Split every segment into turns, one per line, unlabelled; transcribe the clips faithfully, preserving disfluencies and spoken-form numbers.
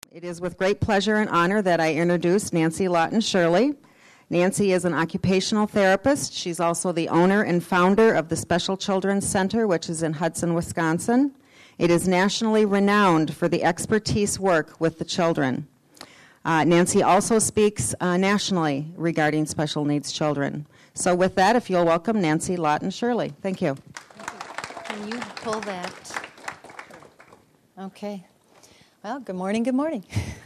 It is with great pleasure and honor that I introduce Nancy Lawton Shirley. Nancy is an occupational therapist. She's also the owner and founder of the Special Children's Center, which is in Hudson, Wisconsin. It is nationally renowned for the expertise work with the children. Uh, Nancy also speaks uh, nationally regarding special needs children. So with that, if you'll welcome Nancy Lawton Shirley. Thank you.
Can you pull that? Okay. Well, good morning, good morning.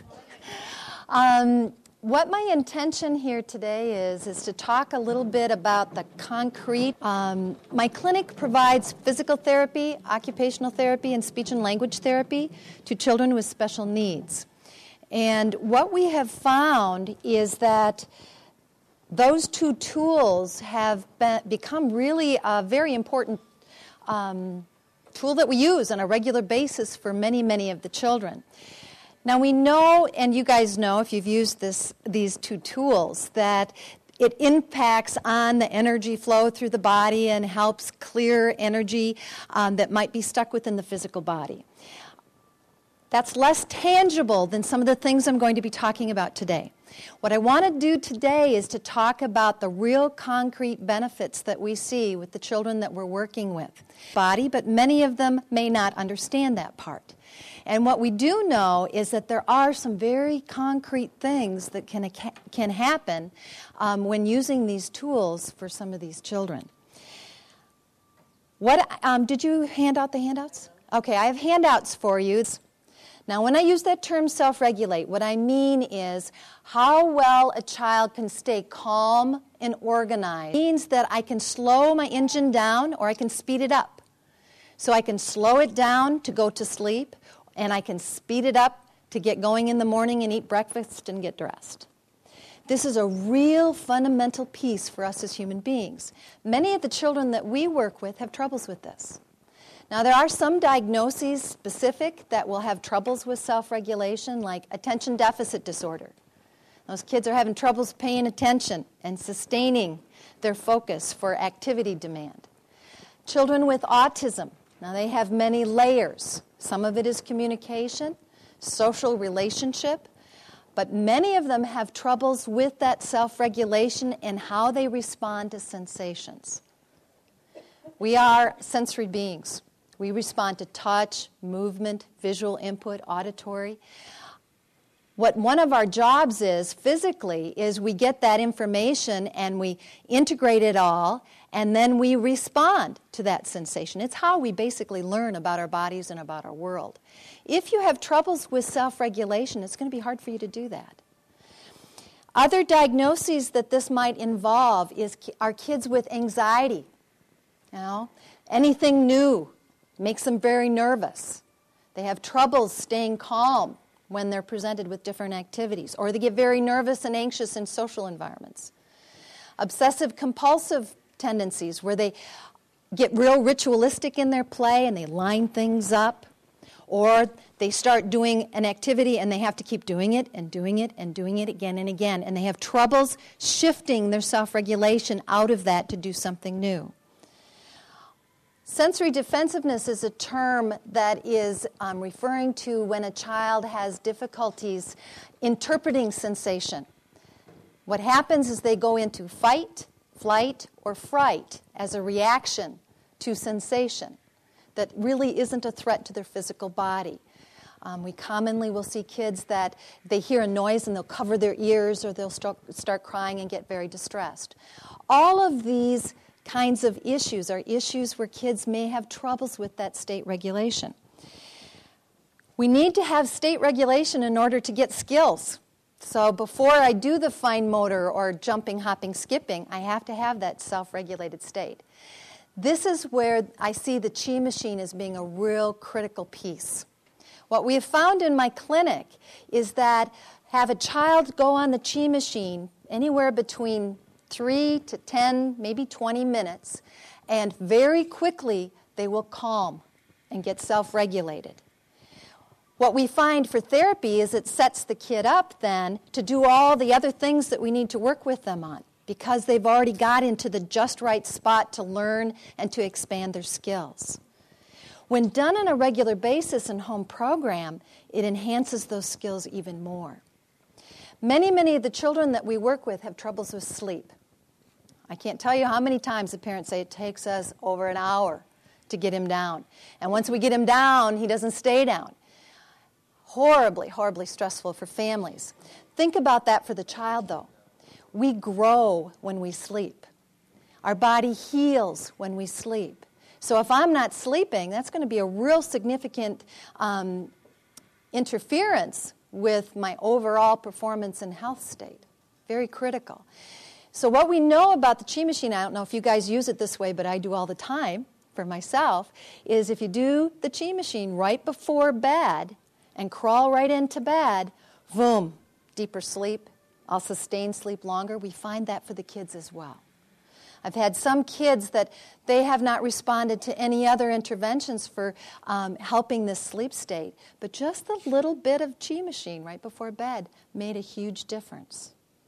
um, what my intention here today is, is to talk a little bit about the concrete. Um, my clinic provides physical therapy, occupational therapy, and speech and language therapy to children with special needs. And what we have found is that those two tools have been, become really a very important um, tool that we use on a regular basis for many, many of the children. Now we know, and you guys know if you've used this, these two tools, that it impacts on the energy flow through the body and helps clear energy um, that might be stuck within the physical body. That's less tangible than some of the things I'm going to be talking about today. What I want to do today is to talk about the real concrete benefits that we see with the children that we're working with. Body, but many of them may not understand that part. And what we do know is that there are some very concrete things that can, can happen um, when using these tools for some of these children. What um, did you hand out the handouts? Okay, I have handouts for you. Now, when I use that term self-regulate, what I mean is how well a child can stay calm and organized. It means that I can slow my engine down or I can speed it up. So I can slow it down to go to sleep, and I can speed it up to get going in the morning and eat breakfast and get dressed. This is a real fundamental piece for us as human beings. Many of the children that we work with have troubles with this. Now, there are some diagnoses specific that will have troubles with self-regulation, like attention deficit disorder. Those kids are having troubles paying attention and sustaining their focus for activity demand. Children with autism, now they have many layers. Some of it is communication, social relationship, but many of them have troubles with that self-regulation and how they respond to sensations. We are sensory beings. We respond to touch, movement, visual input, auditory. What one of our jobs is physically is we get that information and we integrate it all, and then we respond to that sensation. It's how we basically learn about our bodies and about our world. If you have troubles with self-regulation, it's going to be hard for you to do that. Other diagnoses that this might involve is are kids with anxiety. You know, anything new makes them very nervous. They have troubles staying calm when they're presented with different activities, or they get very nervous and anxious in social environments. Obsessive-compulsive tendencies, where they get real ritualistic in their play and they line things up, or they start doing an activity and they have to keep doing it and doing it and doing it again and again, and they have troubles shifting their self-regulation out of that to do something new. Sensory defensiveness is a term that is um, referring to when a child has difficulties interpreting sensation. What happens is they go into fight, flight, or fright as a reaction to sensation that really isn't a threat to their physical body. Um, we commonly will see kids that they hear a noise and they'll cover their ears, or they'll start, start crying and get very distressed. All of these kinds of issues are issues where kids may have troubles with that state regulation. We need to have state regulation in order to get skills. So before I do the fine motor or jumping, hopping, skipping, I have to have that self-regulated state. This is where I see the Chi machine as being a real critical piece. What we have found in my clinic is that have a child go on the Chi machine anywhere between three to ten, maybe twenty minutes, and very quickly they will calm and get self-regulated. What we find for therapy is it sets the kid up then to do all the other things that we need to work with them on, because they've already got into the just right spot to learn and to expand their skills. When done on a regular basis in home program, it enhances those skills even more. Many, many of the children that we work with have troubles with sleep. I can't tell you how many times the parents say it takes us over an hour to get him down. And once we get him down, he doesn't stay down. Horribly, horribly stressful for families. Think about that for the child, though. We grow when we sleep. Our body heals when we sleep. So if I'm not sleeping, that's going to be a real significant um, interference with my overall performance and health state. Very critical. So what we know about the Chi Machine, I don't know if you guys use it this way, but I do all the time for myself, is if you do the Chi Machine right before bed and crawl right into bed, boom, deeper sleep. I'll sustain sleep longer. We find that for the kids as well. I've had some kids that they have not responded to any other interventions for um, helping this sleep state, but just the little bit of Chi Machine right before bed made a huge difference.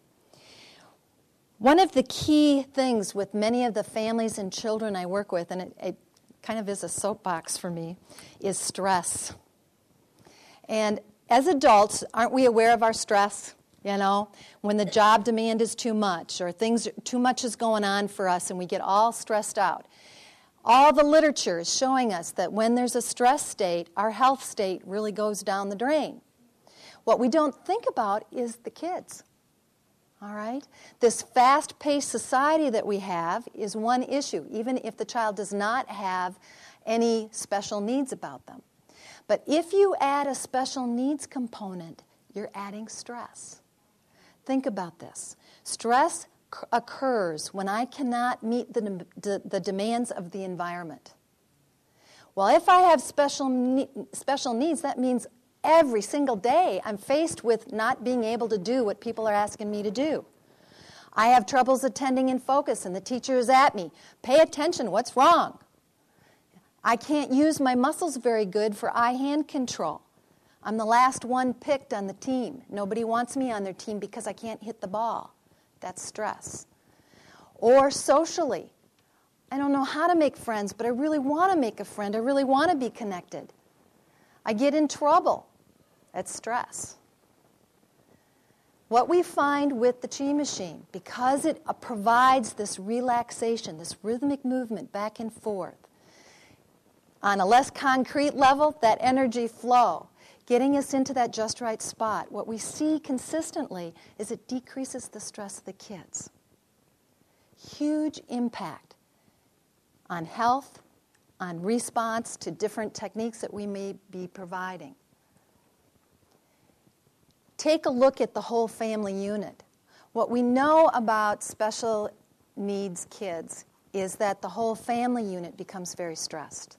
One of the key things with many of the families and children I work with, and it, it kind of is a soapbox for me, is stress. And as adults, aren't we aware of our stress? You know, when the job demand is too much or things, too much is going on for us and we get all stressed out. All the literature is showing us that when there's a stress state, our health state really goes down the drain. What we don't think about is the kids. All right? This fast-paced society that we have is one issue, even if the child does not have any special needs about them. But if you add a special needs component, you're adding stress. Think about this. Stress c- occurs when I cannot meet the, de- the demands of the environment. Well, if I have special ne- special needs, that means every single day I'm faced with not being able to do what people are asking me to do. I have troubles attending in focus and the teacher is at me. Pay attention, what's wrong? I can't use my muscles very good for eye-hand control. I'm the last one picked on the team. Nobody wants me on their team because I can't hit the ball. That's stress. Or socially. I don't know how to make friends, but I really want to make a friend. I really want to be connected. I get in trouble. That's stress. What we find with the Chi Machine, because it uh, provides this relaxation, this rhythmic movement back and forth, on a less concrete level, that energy flow, getting us into that just right spot, what we see consistently is it decreases the stress of the kids. Huge impact on health, on response to different techniques that we may be providing. Take a look at the whole family unit. What we know about special needs kids is that the whole family unit becomes very stressed.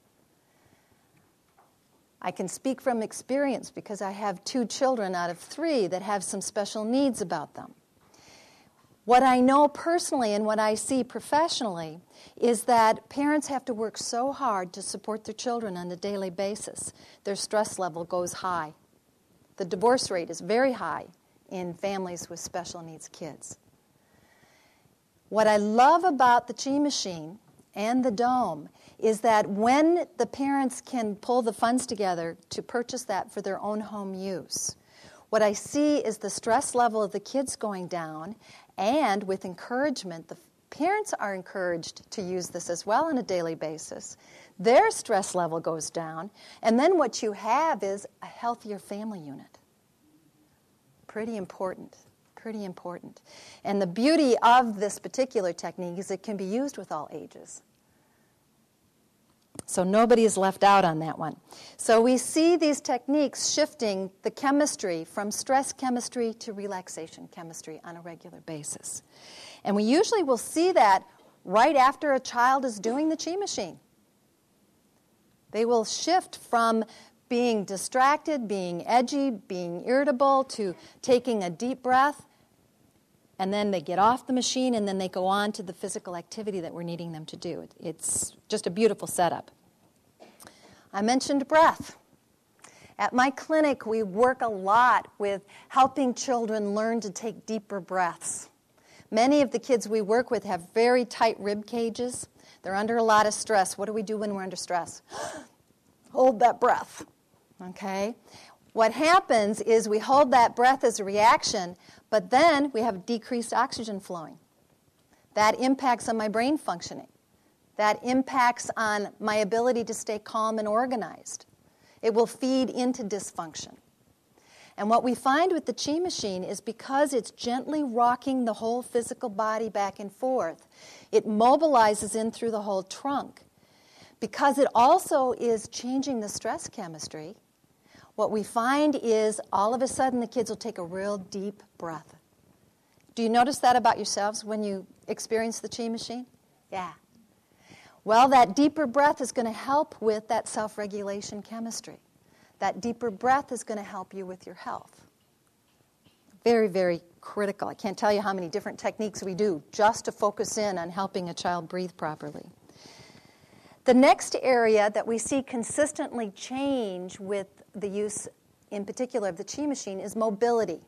I can speak from experience because I have two children out of three that have some special needs about them. What I know personally and what I see professionally is that parents have to work so hard to support their children on a daily basis. Their stress level goes high. The divorce rate is very high in families with special needs kids. What I love about the Chi Machine and the Dome is that when the parents can pull the funds together to purchase that for their own home use, what I see is the stress level of the kids going down, and with encouragement, the parents are encouraged to use this as well on a daily basis. Their stress level goes down, and then what you have is a healthier family unit. Pretty important, pretty important. And the beauty of this particular technique is it can be used with all ages. So nobody is left out on that one. So we see these techniques shifting the chemistry from stress chemistry to relaxation chemistry on a regular basis. And we usually will see that right after a child is doing the Chi Machine. They will shift from being distracted, being edgy, being irritable, to taking a deep breath, and then they get off the machine, and then they go on to the physical activity that we're needing them to do. It's just a beautiful setup. I mentioned breath. At my clinic, we work a lot with helping children learn to take deeper breaths. Many of the kids we work with have very tight rib cages. They're under a lot of stress. What do we do when we're under stress? hold that breath, okay? What happens is we hold that breath as a reaction, but then we have decreased oxygen flowing. That impacts on my brain functioning. That impacts on my ability to stay calm and organized. It will feed into dysfunction. And what we find with the Chi machine is because it's gently rocking the whole physical body back and forth, it mobilizes in through the whole trunk. Because it also is changing the stress chemistry, what we find is all of a sudden the kids will take a real deep breath. Do you notice that about yourselves when you experience the Chi machine? Yeah. Well, that deeper breath is going to help with that self-regulation chemistry. That deeper breath is going to help you with your health. Very, very critical. I can't tell you how many different techniques we do just to focus in on helping a child breathe properly. The next area that we see consistently change with the use, in particular, of the Chi machine is mobility.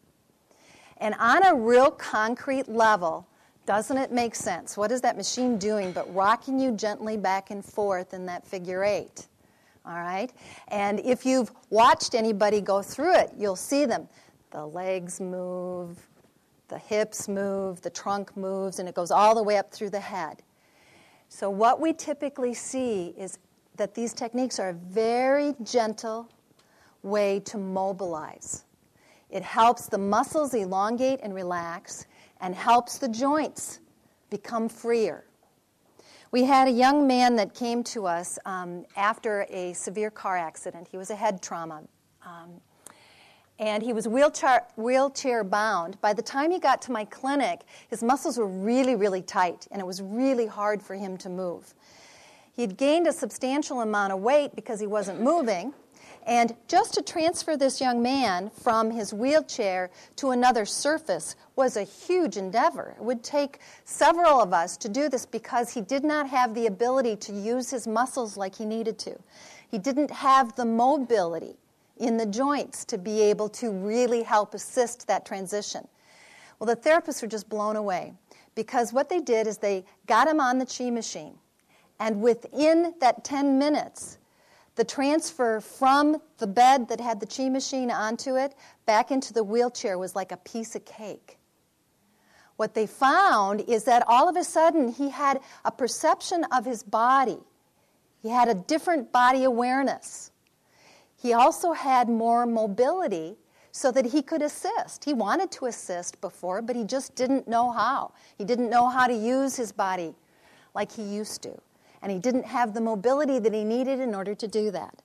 And on a real concrete level, doesn't it make sense? What is that machine doing but rocking you gently back and forth in that figure eight? All right? And if you've watched anybody go through it, you'll see them. The legs move, the hips move, the trunk moves, and it goes all the way up through the head. So what we typically see is that these techniques are a very gentle way to mobilize. It helps the muscles elongate and relax and helps the joints become freer. We had a young man that came to us um, after a severe car accident. He was a head trauma. Um, and he was wheelchair, wheelchair bound. By the time he got to my clinic, his muscles were really, really tight, and it was really hard for him to move. He'd gained a substantial amount of weight because he wasn't moving. And just to transfer this young man from his wheelchair to another surface was a huge endeavor. It would take several of us to do this because he did not have the ability to use his muscles like he needed to. He didn't have the mobility in the joints to be able to really help assist that transition. Well, the therapists were just blown away because what they did is they got him on the Chi machine. And within that ten minutes, the transfer from the bed that had the Chi machine onto it back into the wheelchair was like a piece of cake. What they found is that all of a sudden he had a perception of his body. He had a different body awareness. He also had more mobility so that he could assist. He wanted to assist before, but he just didn't know how. He didn't know how to use his body like he used to. And he didn't have the mobility that he needed in order to do that.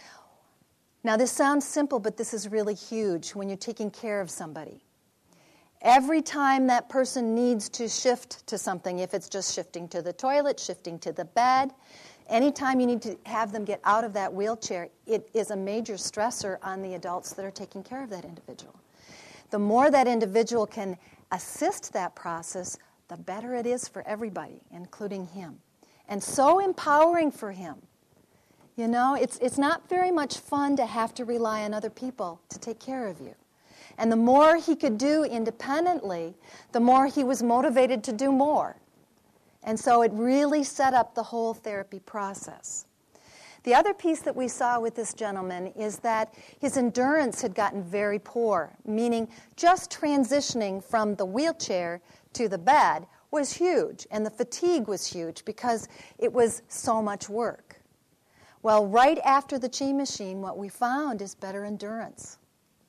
Now, this sounds simple, but this is really huge when you're taking care of somebody. Every time that person needs to shift to something, if it's just shifting to the toilet, shifting to the bed, anytime you need to have them get out of that wheelchair, it is a major stressor on the adults that are taking care of that individual. The more that individual can assist that process, the better it is for everybody, including him. And so empowering for him. You know, it's it's not very much fun to have to rely on other people to take care of you. And the more he could do independently, the more he was motivated to do more. And so it really set up the whole therapy process. The other piece that we saw with this gentleman is that his endurance had gotten very poor, meaning just transitioning from the wheelchair to the bed was huge, and the fatigue was huge because it was so much work. Well, right after the Chi machine, what we found is better endurance.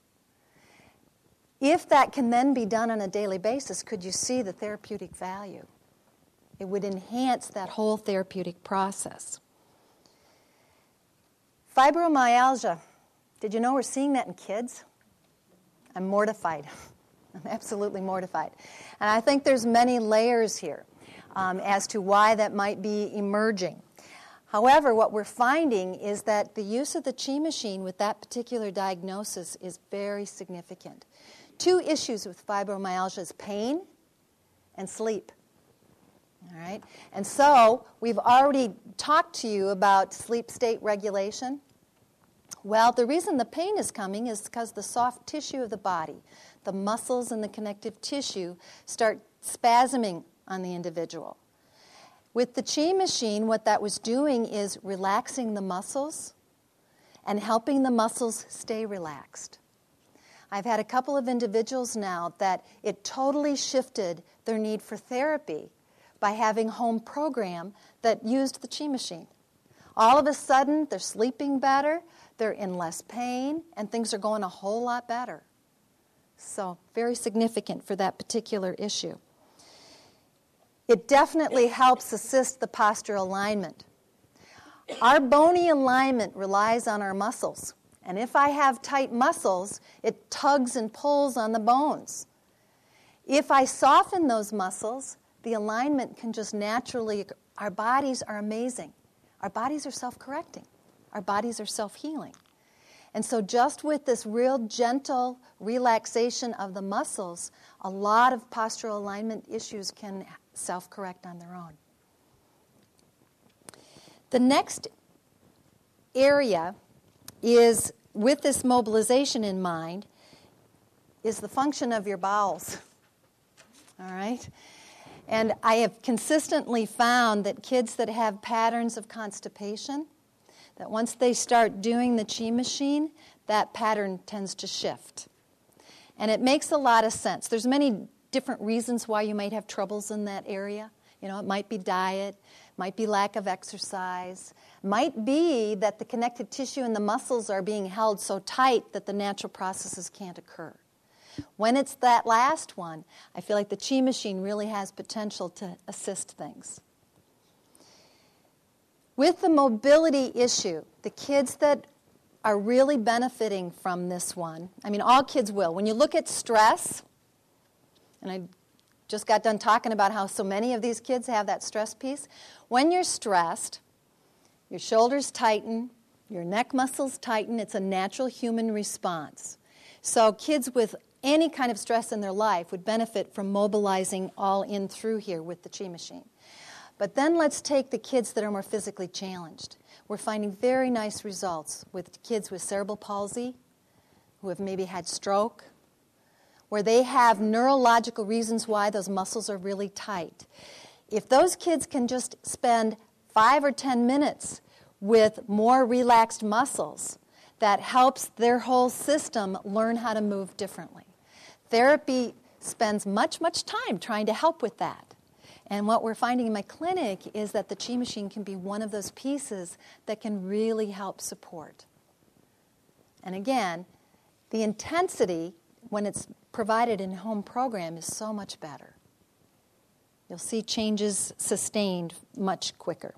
If that can then be done on a daily basis, could you see the therapeutic value? It would enhance that whole therapeutic process. Fibromyalgia. Did you know we're seeing that in kids? I'm mortified. I'm absolutely mortified. And I think there's many layers here um, as to why that might be emerging. However, what we're finding is that the use of the Chi machine with that particular diagnosis is very significant. Two issues with fibromyalgia is pain and sleep. All right? And so we've already talked to you about sleep state regulation. Well, the reason the pain is coming is because the soft tissue of the body, the muscles and the connective tissue, start spasming on the individual. With the Chi machine, what that was doing is relaxing the muscles and helping the muscles stay relaxed. I've had a couple of individuals now that it totally shifted their need for therapy by having a home program that used the Chi machine. All of a sudden, they're sleeping better, they're in less pain, and things are going a whole lot better. So, very significant for that particular issue. It definitely helps assist the postural alignment. Our bony alignment relies on our muscles. And if I have tight muscles, it tugs and pulls on the bones. If I soften those muscles, the alignment can just naturally, our bodies are amazing. Our bodies are self-correcting. Our bodies are self-healing. And so just with this real gentle relaxation of the muscles, a lot of postural alignment issues can self-correct on their own. The next area is, with this mobilization in mind, is the function of your bowels. All right? And I have consistently found that kids that have patterns of constipation, that once they start doing the Chi machine, that pattern tends to shift. And it makes a lot of sense. There's many different reasons why you might have troubles in that area. You know, it might be diet, might be lack of exercise, might be that the connective tissue and the muscles are being held so tight that the natural processes can't occur. When it's that last one, I feel like the Chi machine really has potential to assist things. With the mobility issue, the kids that are really benefiting from this one, I mean, all kids will. When you look at stress, and I just got done talking about how so many of these kids have that stress piece. When you're stressed, your shoulders tighten, your neck muscles tighten. It's a natural human response. So kids with any kind of stress in their life would benefit from mobilizing all in through here with the Chi machine. But then let's take the kids that are more physically challenged. We're finding very nice results with kids with cerebral palsy, who have maybe had stroke, where they have neurological reasons why those muscles are really tight. If those kids can just spend five or ten minutes with more relaxed muscles, that helps their whole system learn how to move differently. Therapy spends much, much time trying to help with that. And what we're finding in my clinic is that the Chi machine can be one of those pieces that can really help support. And again, the intensity, when it's provided in a home program, is so much better. You'll see changes sustained much quicker.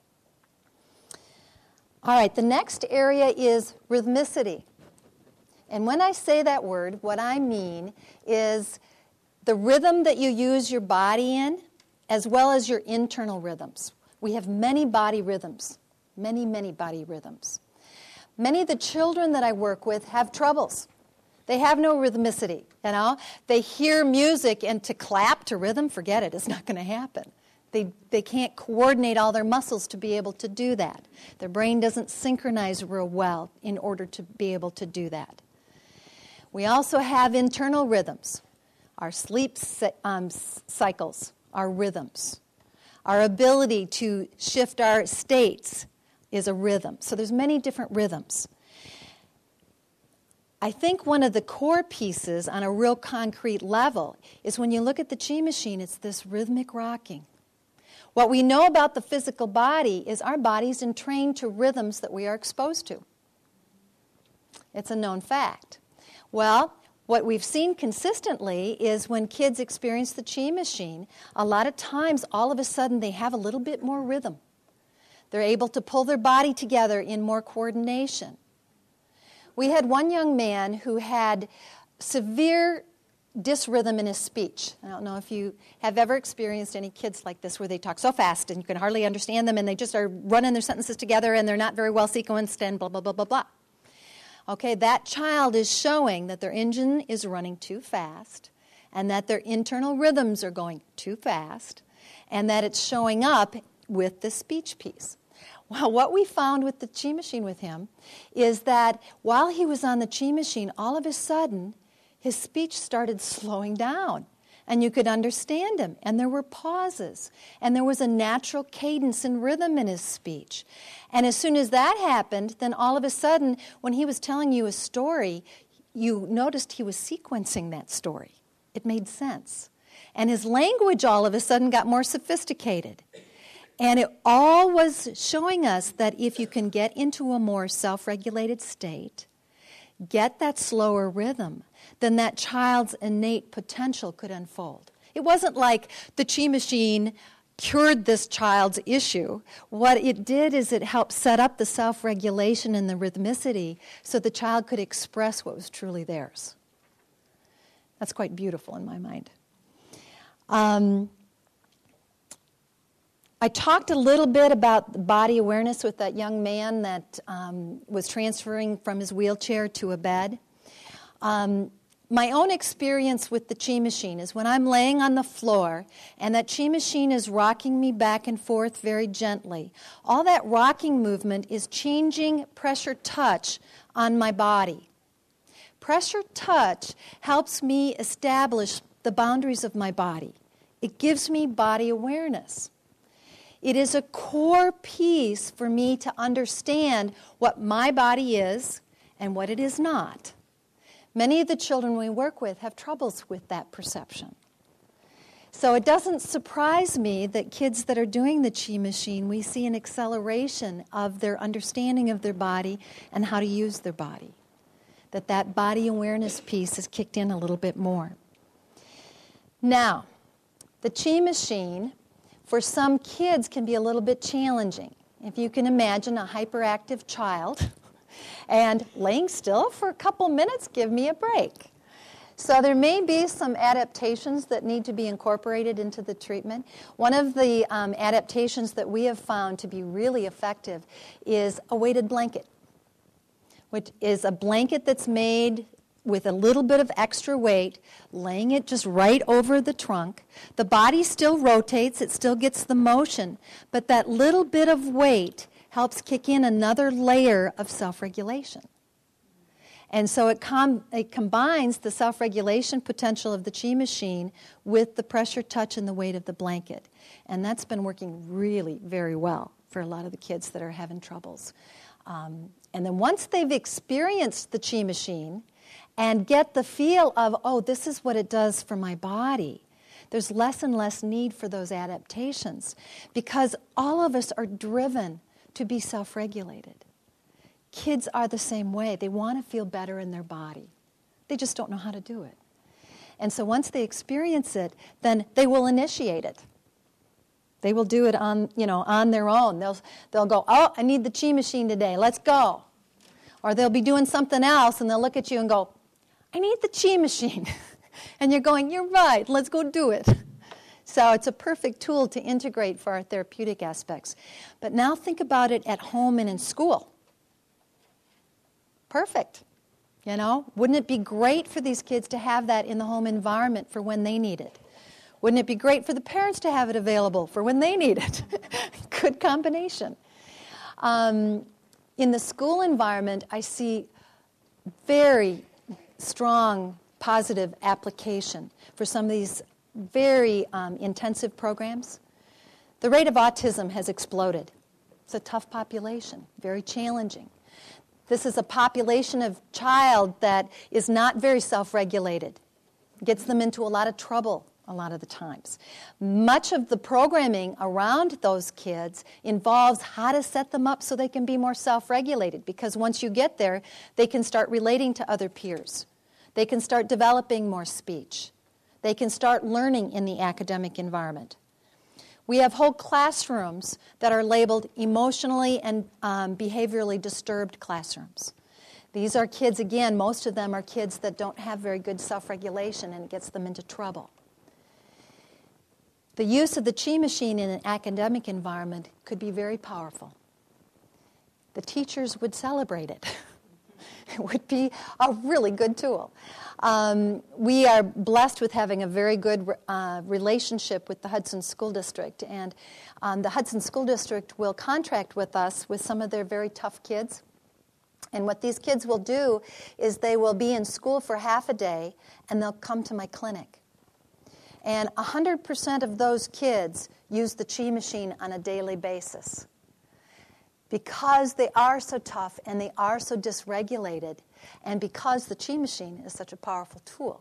All right, the next area is rhythmicity. And when I say that word, what I mean is the rhythm that you use your body in, as well as your internal rhythms. We have many body rhythms, many, many body rhythms. Many of the children that I work with have troubles. They have no rhythmicity, you know. They hear music, and to clap to rhythm, forget it, it's not going to happen. They, they can't coordinate all their muscles to be able to do that. Their brain doesn't synchronize real well in order to be able to do that. We also have internal rhythms. Our sleep um, cycles, our rhythms. Our ability to shift our states is a rhythm. So there's many different rhythms. I think one of the core pieces on a real concrete level is when you look at the Chi machine, it's this rhythmic rocking. What we know about the physical body is our body's entrained to rhythms that we are exposed to. It's a known fact. Well, what we've seen consistently is when kids experience the Chi machine, a lot of times all of a sudden they have a little bit more rhythm. They're able to pull their body together in more coordination. We had one young man who had severe dysrhythm in his speech. I don't know if you have ever experienced any kids like this where they talk so fast and you can hardly understand them and they just are running their sentences together and they're not very well sequenced and blah, blah, blah, blah, blah. Okay, that child is showing that their engine is running too fast and that their internal rhythms are going too fast and that it's showing up with the speech piece. Well, what we found with the Chi machine with him is that while he was on the Chi machine, all of a sudden, his speech started slowing down. and you could understand him, and there were pauses, and there was a natural cadence and rhythm in his speech. And as soon as that happened, then all of a sudden, when he was telling you a story, you noticed he was sequencing that story. It made sense. And his language all of a sudden got more sophisticated. And it all was showing us that if you can get into a more self-regulated state, get that slower rhythm, then that child's innate potential could unfold. It wasn't like the Chi Machine cured this child's issue. What it did is it helped set up the self-regulation and the rhythmicity so the child could express what was truly theirs. That's quite beautiful in my mind. Um, I talked a little bit about body awareness with that young man that um, was transferring from his wheelchair to a bed. Um, my own experience with the Chi Machine is when I'm laying on the floor and that Chi Machine is rocking me back and forth very gently, all that rocking movement is changing pressure touch on my body. Pressure touch helps me establish the boundaries of my body. It gives me body awareness. It is a core piece for me to understand what my body is and what it is not. Many of the children we work with have troubles with that perception. So it doesn't surprise me that kids that are doing the Chi Machine, we see an acceleration of their understanding of their body and how to use their body. That that body awareness piece is kicked in a little bit more. Now, the Chi Machine, for some kids, can be a little bit challenging. If you can imagine a hyperactive child and laying still for a couple minutes, give me a break. So there may be some adaptations that need to be incorporated into the treatment. One of the um, adaptations that we have found to be really effective is a weighted blanket, which is a blanket that's made with a little bit of extra weight, laying it just right over the trunk. The body still rotates, it still gets the motion, but that little bit of weight helps kick in another layer of self-regulation. And so it, com- it combines the self-regulation potential of the Chi Machine with the pressure touch and the weight of the blanket. And that's been working really very well for a lot of the kids that are having troubles. Um, and then once they've experienced the Chi Machine and get the feel of, oh, this is what it does for my body, there's less and less need for those adaptations because all of us are driven to be self-regulated. Kids are the same way. They want to feel better in their body. They just don't know how to do it. And so once they experience it, then they will initiate it. They will do it on, you know, on their own. They'll, they'll go, oh, I need the Chi Machine today. Let's go. Or they'll be doing something else, and they'll look at you and go, I need the Chi Machine. And you're going, you're right, let's go do it. So it's a perfect tool to integrate for our therapeutic aspects. But now think about it at home and in school. Perfect. You know, wouldn't it be great for these kids to have that in the home environment for when they need it? Wouldn't it be great for the parents to have it available for when they need it? Good combination. Um, in the school environment, I see very strong positive application for some of these very um, intensive programs. The rate of autism has exploded. It's a tough population, very challenging. This is a population of child that is not very self-regulated. Gets them into a lot of trouble a lot of the times. Much of the programming around those kids involves how to set them up so they can be more self-regulated, because once you get there, they can start relating to other peers. They can start developing more speech. They can start learning in the academic environment. We have whole classrooms that are labeled emotionally and um, behaviorally disturbed classrooms. These are kids, again, most of them are kids that don't have very good self-regulation, and it gets them into trouble. The use of the Chi Machine in an academic environment could be very powerful. The teachers would celebrate it. It would be a really good tool. Um, we are blessed with having a very good uh, relationship with the Hudson School District, and um, the Hudson School District will contract with us with some of their very tough kids. And what these kids will do is they will be in school for half a day, and they'll come to my clinic. And one hundred percent of those kids use the Chi machine on a daily basis. Because they are so tough and they are so dysregulated, and because the Chi machine is such a powerful tool.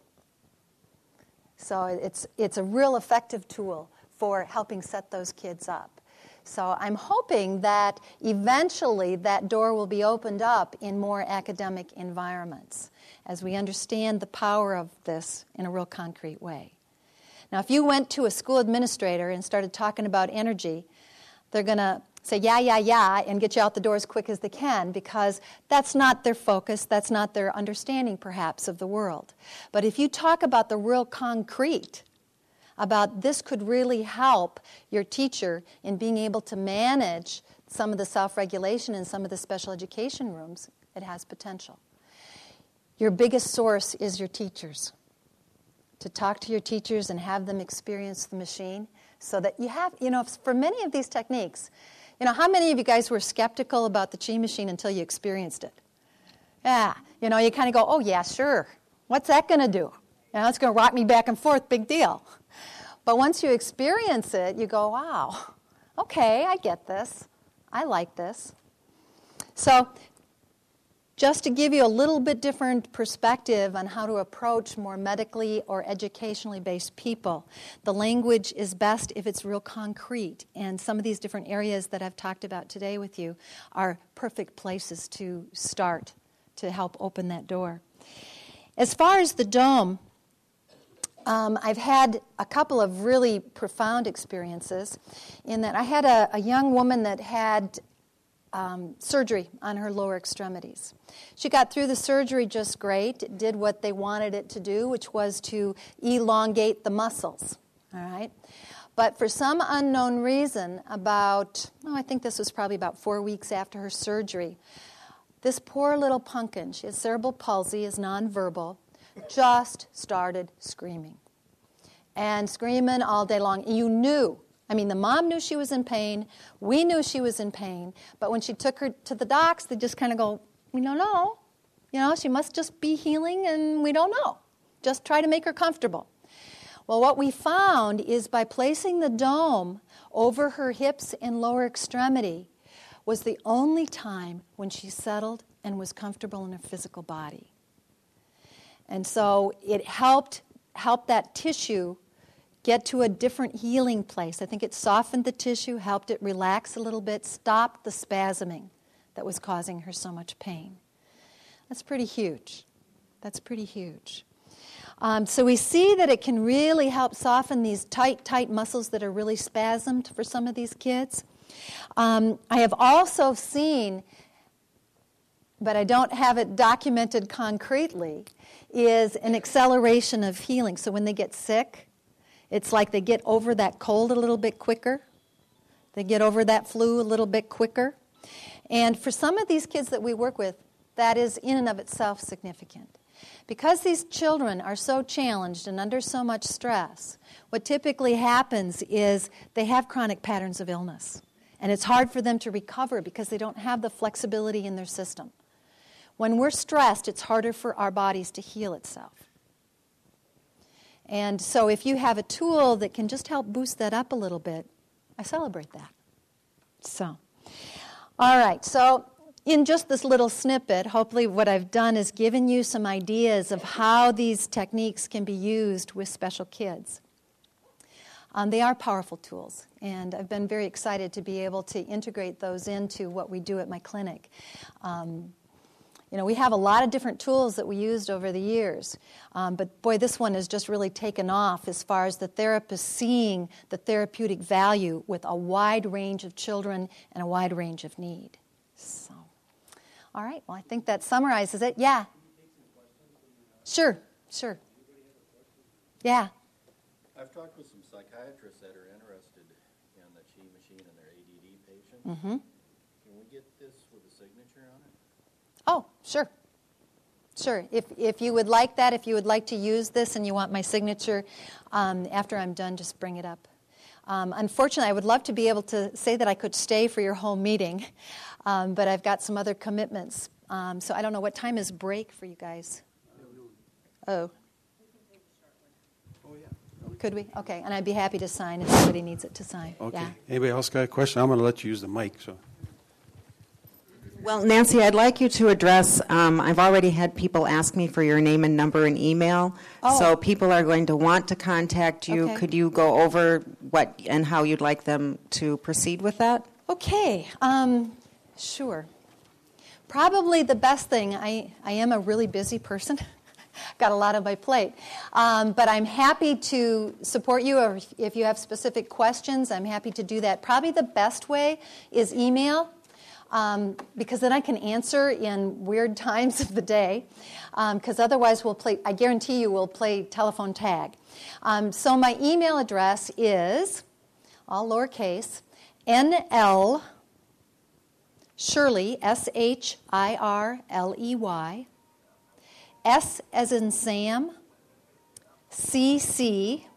So it's, it's a real effective tool for helping set those kids up. So I'm hoping that eventually that door will be opened up in more academic environments as we understand the power of this in a real concrete way. Now, if you went to a school administrator and started talking about energy, they're going to say, yeah, yeah, yeah, and get you out the door as quick as they can, because that's not their focus, that's not their understanding, perhaps, of the world. But if you talk about the real concrete, about this could really help your teacher in being able to manage some of the self-regulation in some of the special education rooms, it has potential. Your biggest source is your teachers. To talk to your teachers and have them experience the machine so that you have, you know, for many of these techniques, you know, how many of you guys were skeptical about the Chi machine until you experienced it? Yeah, you know, you kind of go, oh, yeah, sure. What's that going to do? You know, it's going to rock me back and forth, big deal. But once you experience it, you go, wow, okay, I get this. I like this. So just to give you a little bit different perspective on how to approach more medically or educationally based people, the language is best if it's real concrete. And some of these different areas that I've talked about today with you are perfect places to start to help open that door. As far as the dome, um, I've had a couple of really profound experiences in that I had a, a young woman that had Um, surgery on her lower extremities. She got through the surgery just great. It did what they wanted it to do, which was to elongate the muscles. All right, but for some unknown reason, about oh, I think this was probably about four weeks after her surgery, this poor little pumpkin, she has cerebral palsy, is nonverbal, just started screaming, and screaming all day long. You knew. I mean, the mom knew she was in pain. We knew she was in pain. But when she took her to the docs, they just kind of go, we don't know. You know, she must just be healing, and we don't know. Just try to make her comfortable. Well, what we found is by placing the dome over her hips and lower extremity was the only time when she settled and was comfortable in her physical body. And so it helped help that tissue get to a different healing place. I think it softened the tissue, helped it relax a little bit, stopped the spasming that was causing her so much pain. That's pretty huge. That's pretty huge. Um, so we see that it can really help soften these tight, tight muscles that are really spasmed for some of these kids. Um, I have also seen, but I don't have it documented concretely, is an acceleration of healing. So when they get sick, it's like they get over that cold a little bit quicker. They get over that flu a little bit quicker. And for some of these kids that we work with, that is in and of itself significant. Because these children are so challenged and under so much stress, what typically happens is they have chronic patterns of illness. And it's hard for them to recover because they don't have the flexibility in their system. When we're stressed, it's harder for our bodies to heal itself. And so if you have a tool that can just help boost that up a little bit, I celebrate that. So, all right. So in just this little snippet, hopefully what I've done is given you some ideas of how these techniques can be used with special kids. Um, they are powerful tools, and I've been very excited to be able to integrate those into what we do at my clinic. Um, You know, we have a lot of different tools that we used over the years, um, but boy, this one has just really taken off as far as the therapist seeing the therapeutic value with a wide range of children and a wide range of need. So, all right, well, I think that summarizes it. Yeah. Sure, sure. Yeah.
I've talked with some psychiatrists that are interested in the Chi machine and their A D D patients.
Mm-hmm.
Can we get this with a signature on it?
Oh, sure. Sure. If if you would like that, if you would like to use this and you want my signature, um, after I'm done, just bring it up. Um, unfortunately, I would love to be able to say that I could stay for your whole meeting, um, but I've got some other commitments. Um, so I don't know, what time is break for you guys? Oh.
Oh, yeah.
Could we? Okay, and I'd be happy to sign if somebody needs it to sign.
Okay.
Yeah.
Anybody else got a question? I'm going to let you use the mic. So.
Well, Nancy, I'd like you to address, um, I've already had people ask me for your name and number and email,
Oh.
so people are going to want to contact you.
Okay.
Could you go over what and how you'd like them to proceed with that?
Okay, um, sure. Probably the best thing, I, I am a really busy person. Got a lot on my plate. Um, but I'm happy to support you, or if, if you have specific questions, I'm happy to do that. Probably the best way is email, um, because then I can answer in weird times of the day, because um, otherwise we'll play, I guarantee you we'll play telephone tag. Um, so my email address is, all lowercase, N L Shirley, S H I R L E Y, S as in Sam, C C,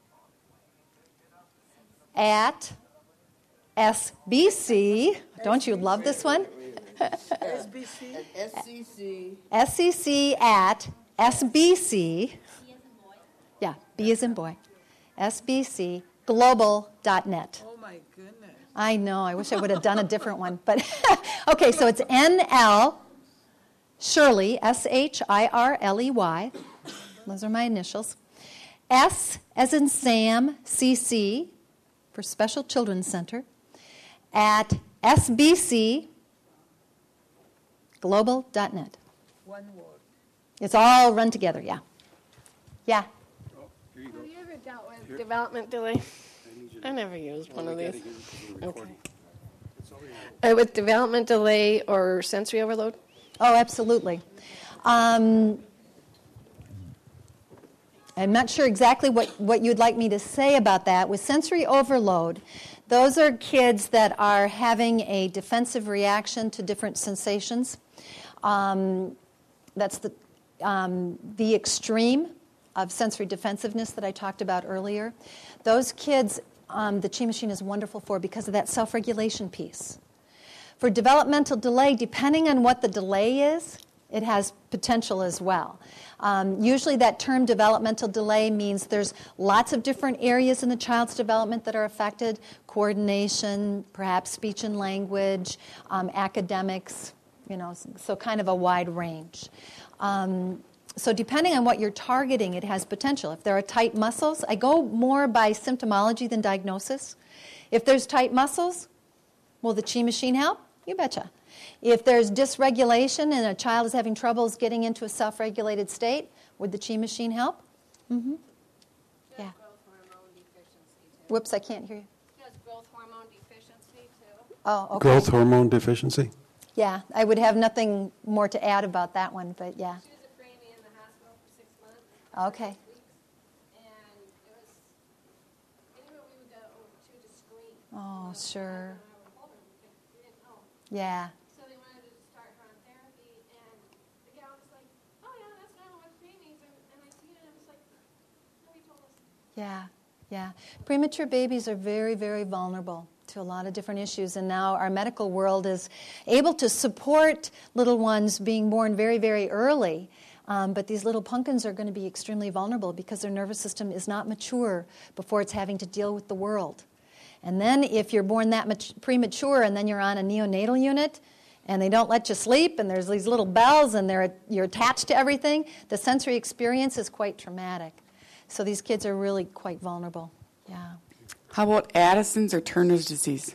at S B C. Don't you love this one?
S B C. S C C.
S C C at S B C. Yeah, B as in boy. S B C global dot net.
Oh my goodness.
I know. I wish I would have done a different one. But okay, so it's N L Shirley, S H I R L E Y. Those are my initials. S as in Sam, C C, for Special Children's Center, at S B C global dot net.
One word.
It's all run together, yeah. Yeah.
Have you ever dealt with development delay? I never used one of these. Okay. Uh, with development delay or sensory overload?
Oh, absolutely. Um, I'm not sure exactly what, what you'd like me to say about that. With sensory overload, those are kids that are having a defensive reaction to different sensations. Um, that's the, um, the extreme of sensory defensiveness that I talked about earlier. Those kids, um, the Chi Machine is wonderful for because of that self-regulation piece. For developmental delay, depending on what the delay is, it has potential as well. Um, usually that term developmental delay means there's lots of different areas in the child's development that are affected: coordination, perhaps speech and language, um, academics, you know, so kind of a wide range. Um, so depending on what you're targeting, it has potential. If there are tight muscles, I go more by symptomology than diagnosis. If there's tight muscles, will the Chi Machine help? You betcha. If there's dysregulation and a child is having troubles getting into a self-regulated state, would the Chi Machine help? Mm-hmm. Yeah.
Growth hormone deficiency too.
Whoops, I can't hear you.
Does growth hormone deficiency too?
Oh, okay.
Growth hormone deficiency?
Yeah, I would have nothing more to add about that one, but yeah.
She was a preemie in the hospital for six months.
Okay.
Six weeks. And it was, anywhere we would go, she would just scream.
Oh, sure.
And I would hold her because we didn't know.
Yeah.
So they wanted to start her on therapy, and the gal was like, oh yeah, that's normal with preemies. And, and I see it, and I was like, nobody told us.
Yeah, yeah. Premature babies are very, very vulnerable to a lot of different issues, and now our medical world is able to support little ones being born very, very early. Um, but these little pumpkins are going to be extremely vulnerable because their nervous system is not mature before it's having to deal with the world. And then if you're born that much premature and then you're on a neonatal unit and they don't let you sleep and there's these little bells and they're, you're attached to everything, the sensory experience is quite traumatic. So these kids are really quite vulnerable. Yeah.
How about Addison's or Turner's disease?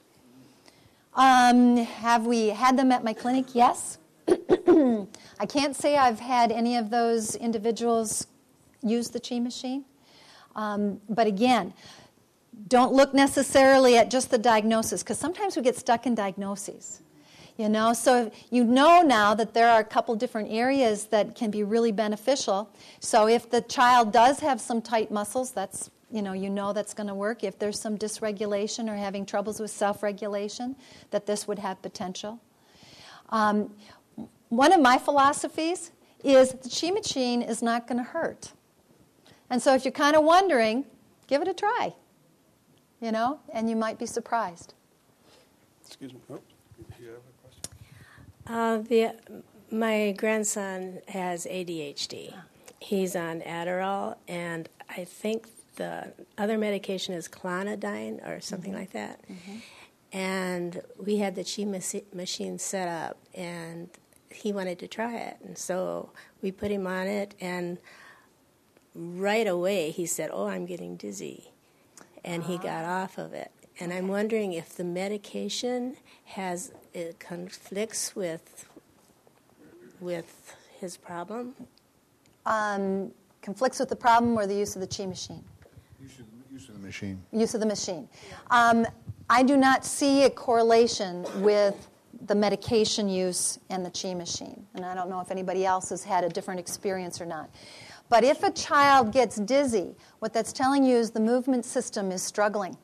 Um, have we had them at my clinic? Yes. I can't say I've had any of those individuals use the Chi Machine. Um, but again, don't look necessarily at just the diagnosis, because sometimes we get stuck in diagnoses. You know, so you know now that there are a couple different areas that can be really beneficial. So if the child does have some tight muscles, that's, you know, you know that's going to work. If there's some dysregulation or having troubles with self-regulation, that this would have potential. Um, one of my philosophies is the Chi Machine is not going to hurt. And so if you're kind of wondering, give it a try, you know, and you might be surprised.
Excuse me. Oh, you have a question?
Uh, the, my grandson has A D H D. He's on Adderall, and I think the other medication is clonidine or something
Mm-hmm.
like that.
Mm-hmm.
And we had the Chi machi- machine set up, and he wanted to try it. And so we put him on it, and right away he said, oh, I'm getting dizzy. And he got off of it. And I'm wondering if the medication has, it conflicts with, with his problem.
Um, conflicts with the problem or the use of the Chi machine?
Use of, use of the machine.
Use of the machine. Um, I do not see a correlation with the medication use and the Chi machine. And I don't know if anybody else has had a different experience or not. But if a child gets dizzy, what that's telling you is the movement system is struggling.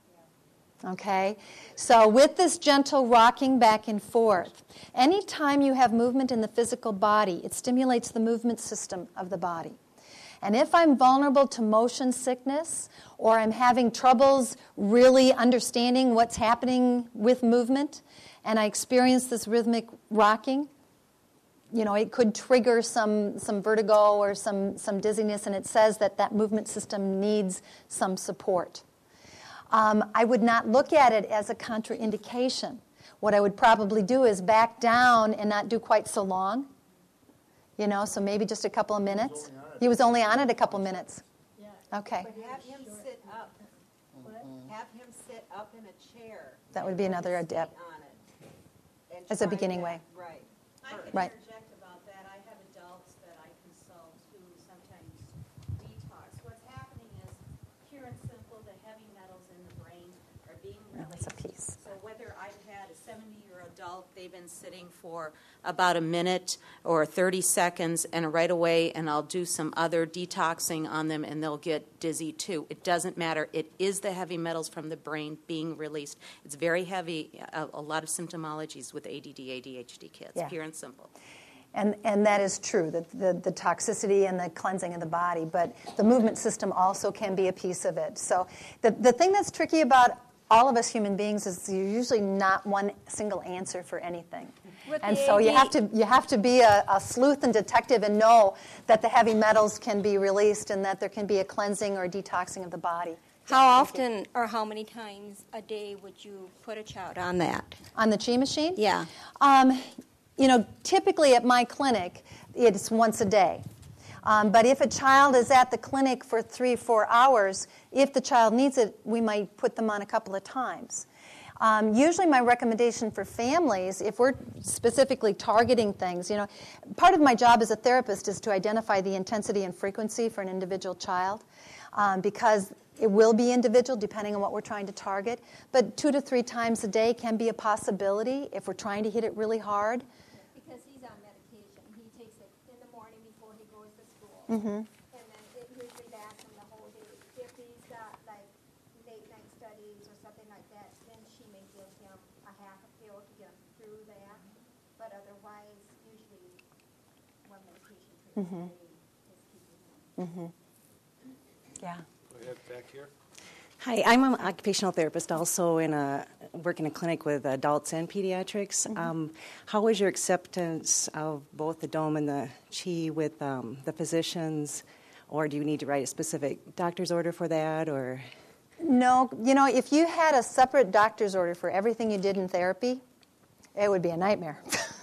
Okay? So with this gentle rocking back and forth, anytime you have movement in the physical body, it stimulates the movement system of the body. And if I'm vulnerable to motion sickness, or I'm having troubles really understanding what's happening with movement, and I experience this rhythmic rocking, you know, it could trigger some, some vertigo or some, some dizziness, and it says that that movement system needs some support. Um, I would not look at it as a contraindication. What I would probably do is back down and not do quite so long. You know, so maybe just a couple of minutes. He was only on it a couple of minutes. Okay.
But have him sit up. Have him sit up in a chair.
That would be another
Sit
adep-
on it. And
as a
try
beginning
that.
way.
Right.
I can
Right.
interject about that. I have adults that I consult who sometimes detox. What's happening is, pure and simple, the heavy metals in the brain are being
No,
released.
that's a piece.
So whether I've had a seventy-year-old adult, they've been sitting for about a minute or thirty seconds, and right away, and I'll do some other detoxing on them, and they'll get dizzy too. It doesn't matter. It is the heavy metals from the brain being released. It's very heavy, a, a lot of symptomologies with A D D, A D H D kids,
Yeah.
pure and simple.
And, and that is true, the, the, the toxicity and the cleansing of the body. But the movement system also can be a piece of it. So the, the thing that's tricky about all of us human beings is you're usually not one single answer for anything.
With
And
the
so you
A D
have to you have to be a, a sleuth and detective and know that the heavy metals can be released and that there can be a cleansing or detoxing of the body.
How often or how many times a day would you put a child on that?
On the Chi machine?
Yeah.
Um, you know, typically at my clinic, it's once a day. Um, but if a child is at the clinic for three, four hours, if the child needs it, we might put them on a couple of times. Um, usually my recommendation for families, if we're specifically targeting things, you know, part of my job as a therapist is to identify the intensity and frequency for an individual child, um, because it will be individual depending on what we're trying to target. But two to three times a day can be a possibility if we're trying to hit it really hard.
Because he's on medication. He takes it in the morning before he goes to school.
Mm-hmm.
And then it usually lasts him the whole day. If he's got like late night studies or something like that, then she may give him a half a pill to get him through that. But otherwise, usually one medication for
Mm-hmm.
the day is keeping him.
Mm-hmm. Yeah.
Go ahead, back here.
Hi, I'm an occupational therapist also in a work in a clinic with adults and pediatrics.
Mm-hmm.
Um, how was your acceptance of both the dome and the Chi with um, the physicians, or do you need to write a specific doctor's order for that, or?
No, you know, if you had a separate doctor's order for everything you did in therapy, it would be a nightmare.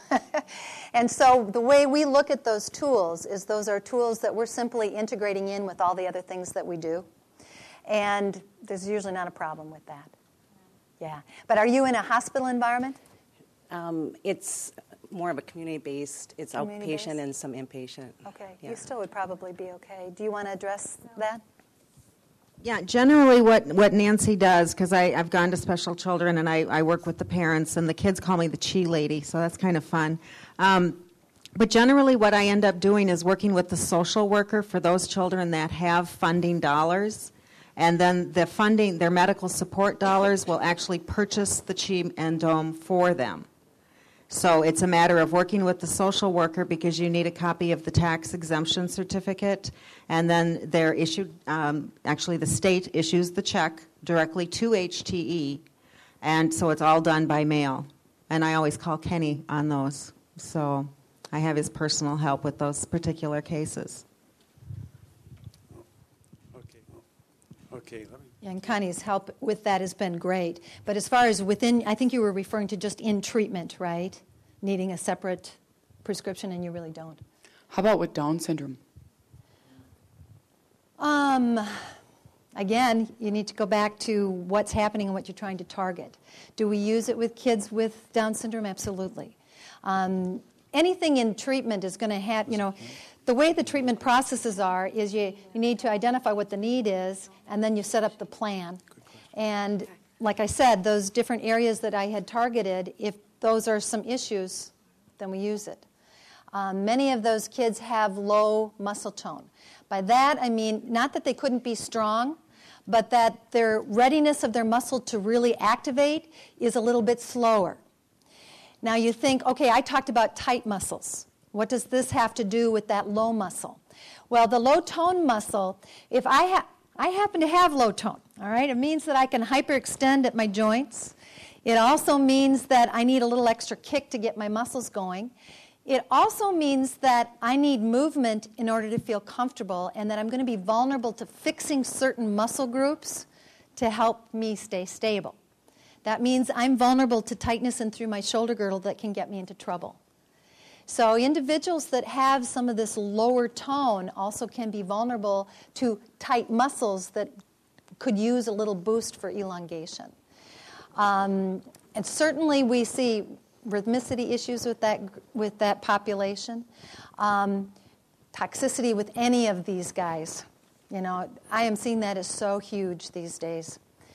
And so the way we look at those tools is those are tools that we're simply integrating in with all the other things that we do. And there's usually not a problem with that. Yeah. But are you in a hospital environment?
Um, it's more of a community-based. It's
Community-based?
outpatient and some inpatient.
Okay.
Yeah.
You still would probably be okay. Do you want to address that?
Yeah, generally what, what Nancy does, because I've gone to special children and I, I work with the parents, and the kids call me the Chi lady, so that's kind of fun. Um, but generally what I end up doing is working with the social worker for those children that have funding dollars, and then the funding, their medical support dollars will actually purchase the Chi and Dome for them. So it's a matter of working with the social worker because you need a copy of the tax exemption certificate, and then they're issued, um, actually the state issues the check directly to H T E, and so it's all done by mail. And I always call Kenny on those, so I have his personal help with those particular cases.
Okay. Okay, let me.
And Connie's help with that has been great. But as far as within, I think you were referring to just in treatment, right? Needing a separate prescription, and you really don't.
How about with Down syndrome?
Um, again, you need to go back to what's happening and what you're trying to target. Do we use it with kids with Down syndrome? Absolutely. Um, anything in treatment is going to have, you know, the way the treatment processes are is you, you need to identify what the need is, and then you set up the plan. And like I said, those different areas that I had targeted, if those are some issues, then we use it. Um, many of those kids have low muscle tone. By that, I mean not that they couldn't be strong, but that their readiness of their muscle to really activate is a little bit slower. Now you think, okay, I talked about tight muscles. What does this have to do with that low muscle? Well, the low tone muscle, if I, ha- I happen to have low tone, all right, it means that I can hyperextend at my joints. It also means that I need a little extra kick to get my muscles going. It also means that I need movement in order to feel comfortable, and that I'm going to be vulnerable to fixing certain muscle groups to help me stay stable. That means I'm vulnerable to tightness in through my shoulder girdle that can get me into trouble. So individuals that have some of this lower tone also can be vulnerable to tight muscles that could use a little boost for elongation. Um, and certainly we see rhythmicity issues with that with that population. Um, toxicity with any of these guys. You know, I am seeing that as so huge these days.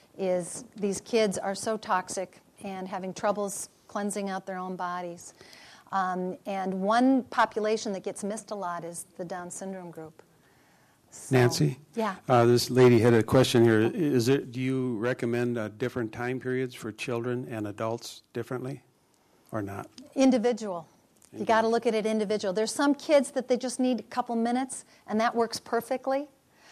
Is these kids are so toxic and having troubles cleansing out their own bodies. Um, and one population that gets missed a lot is the Down syndrome group. So,
Nancy?
Yeah.
Uh, this lady had a question here. Is it, do you recommend uh, different time periods for children and adults differently or not?
Individual. You got to look at it individual. There's some kids that they just need a couple minutes, and that works perfectly.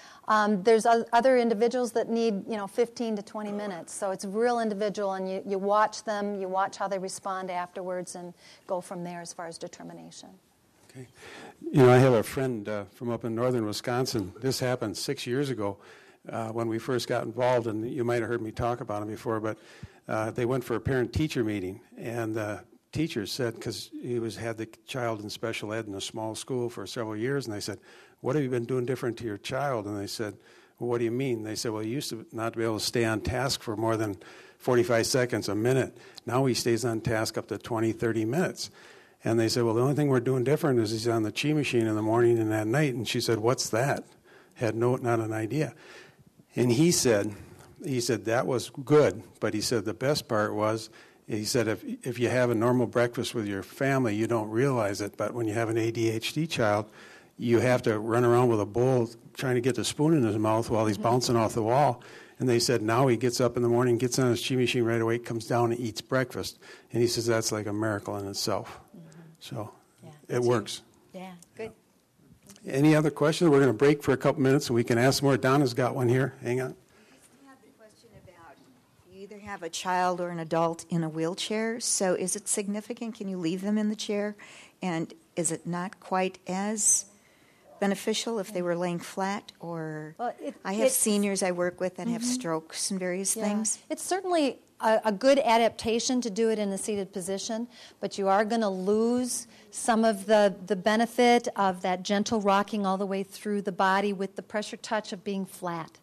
Um, there's other individuals that need, you know, fifteen to twenty minutes. So it's real individual, and you, you watch them, you watch how they respond afterwards, and go from there as far as determination.
Okay. You know, I have a friend uh, from up in northern Wisconsin. This happened six years ago uh, when we first got involved, and you might have heard me talk about him before, but uh, they went for a parent-teacher meeting, and the teacher said, because he was had the child in special ed in a small school for several years, and they said, what have you been doing different to your child? And they said, well, what do you mean? They said, well, he used to not be able to stay on task for more than forty-five seconds, a minute. Now he stays on task up to twenty, thirty minutes. And they said, well, the only thing we're doing different is he's on the Chi machine in the morning and at night. And she said, what's that? Had no, not an idea. And he said, he said, that was good. But he said the best part was, he said, if if you have a normal breakfast with your family, you don't realize it. But when you have an A D H D child, you have to run around with a bowl trying to get the spoon in his mouth while he's bouncing off the wall. And they said now he gets up in the morning, gets on his Chi machine right away, comes down and eats breakfast. And he says that's like a miracle in itself. Mm-hmm. So yeah, it works.
Yeah, good.
Any other questions? We're going to break for a couple minutes and we can ask more. Donna's got one here. Hang on.
I have a question about you either have a child or an adult in a wheelchair. So is it significant? Can you leave them in the chair? And is it not quite as beneficial if they were laying flat? Or
well, it,
I have seniors I work with that mm-hmm. have strokes and various
yeah.
things.
It's certainly a, a good adaptation to do it in a seated position, but you are going to lose some of the, the benefit of that gentle rocking all the way through the body with the pressure touch of being flat.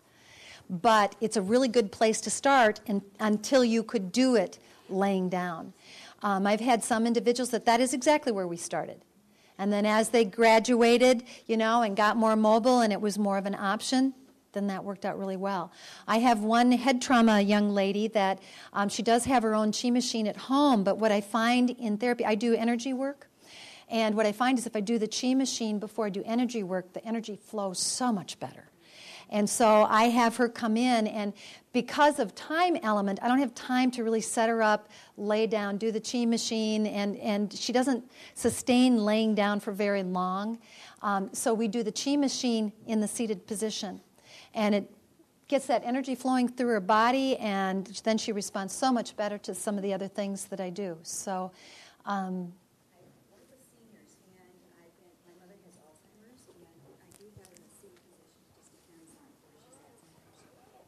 But it's a really good place to start and, until you could do it laying down. Um, I've had some individuals that that is exactly where we started. And then as they graduated, you know, and got more mobile and it was more of an option, then that worked out really well. I have one head trauma young lady that um, she does have her own Chi machine at home, but what I find in therapy, I do energy work, and what I find is if I do the Chi machine before I do energy work, the energy flows so much better. And so I have her come in, and because of time element, I don't have time to really set her up, lay down, do the Chi machine, and, and she doesn't sustain laying down for very long. Um, so we do the Chi machine in the seated position. And it gets that energy flowing through her body, and then she responds so much better to some of the other things that I do. So, um,
I work with seniors, and I've been, my mother has Alzheimer's, and I do have her in a seated position. It just depends on where she's at sometimes.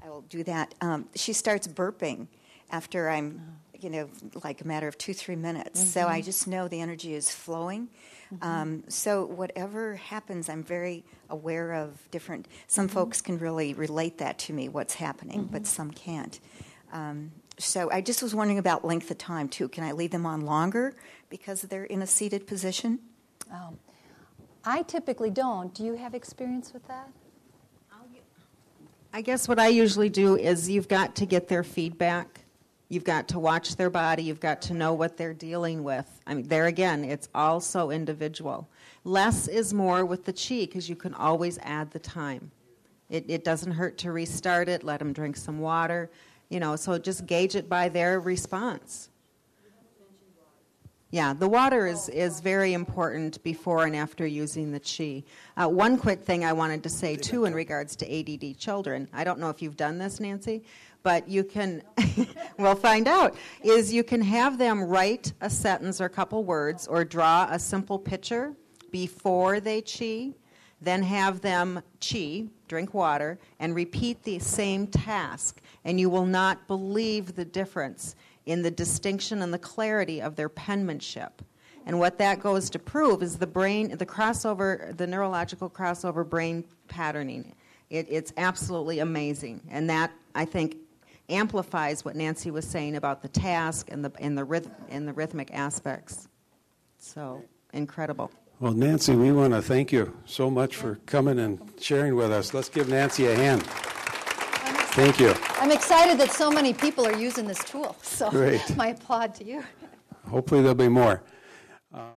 I will do that. Um, she starts burping after I'm, you know, like a matter of two, three minutes. Mm-hmm. So I just know the energy is flowing. Mm-hmm. Um, so whatever happens, I'm very aware of different. Some mm-hmm. folks can really relate that to me, what's happening, mm-hmm. but some can't. Um, so I just was wondering about length of time, too. Can I leave them on longer because they're in a seated position?
Um, I typically don't. Do you have experience with that?
I guess what I usually do is you've got to get their feedback. You've got to watch their body. You've got to know what they're dealing with. I mean, there again, it's all so individual. Less is more with the Qi because you can always add the time. It, it doesn't hurt to restart it. Let them drink some water. You know, so just gauge it by their response. Yeah, the water is, is very important before and after using the Qi. Uh, one quick thing I wanted to say, too, in regards to A D D children. I don't know if you've done this, Nancy, but you can, we'll find out, is you can have them write a sentence or a couple words or draw a simple picture before they Qi, then have them Qi, drink water, and repeat the same task, and you will not believe the difference in the distinction and the clarity of their penmanship. And what that goes to prove is the brain, the crossover, the neurological crossover brain patterning. It, it's absolutely amazing. And that, I think, amplifies what Nancy was saying about the task and the, and the, rhythm, and the rhythmic aspects. So, incredible.
Well, Nancy, we want to thank you so much for coming and sharing with us. Let's give Nancy a hand. Thank you.
I'm excited that so many people are using this tool. So
Great.
my applaud to you.
Hopefully there'll be more. Uh,